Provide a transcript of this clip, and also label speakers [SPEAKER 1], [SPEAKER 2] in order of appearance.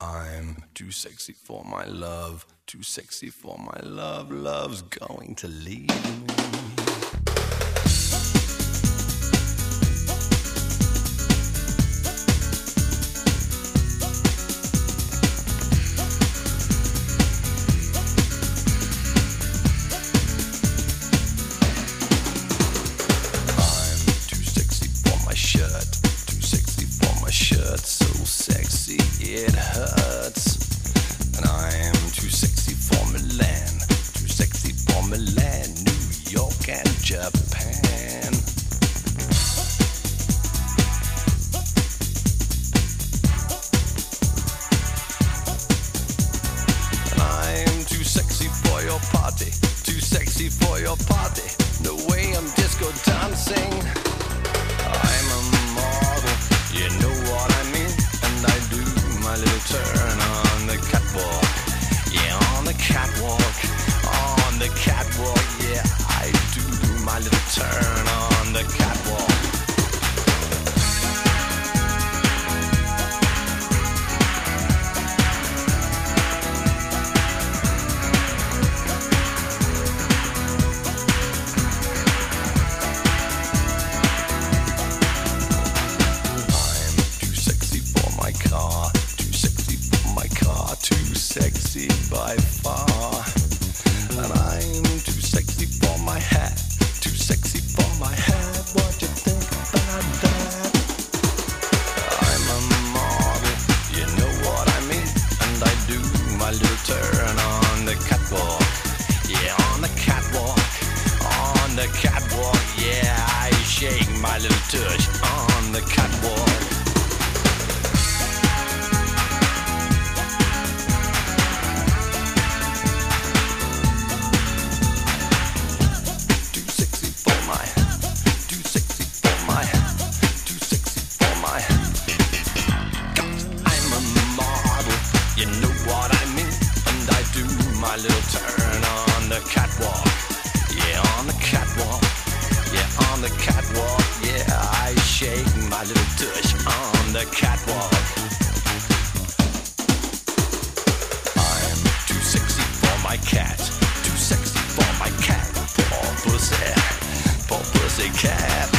[SPEAKER 1] I'm too sexy for my love, too sexy for my love, love's going to leave me. So sexy it hurts, and I am too sexy for Milan, too sexy for Milan, New York and Japan. And I am too sexy for your party, too sexy for your party, no way I'm disco dancing. I'm a model, you know what I mean, and I do my little turn on the catwalk. Yeah, on the catwalk, on the catwalk. Yeah, I do my little turn on the catwalk. Sexy by far, and I'm too sexy for my hat, too sexy for my hat. What you think about that? I'm a model, you know what I mean, and I do my little turn on the catwalk. Yeah, on the catwalk, on the catwalk. Yeah, I shake my little tush on the catwalk. My little turn on the catwalk. Yeah, on the catwalk. Yeah, on the catwalk. Yeah, I shake my little tush on the catwalk. I'm too sexy for my cat, too sexy for my cat. Poor pussy cat.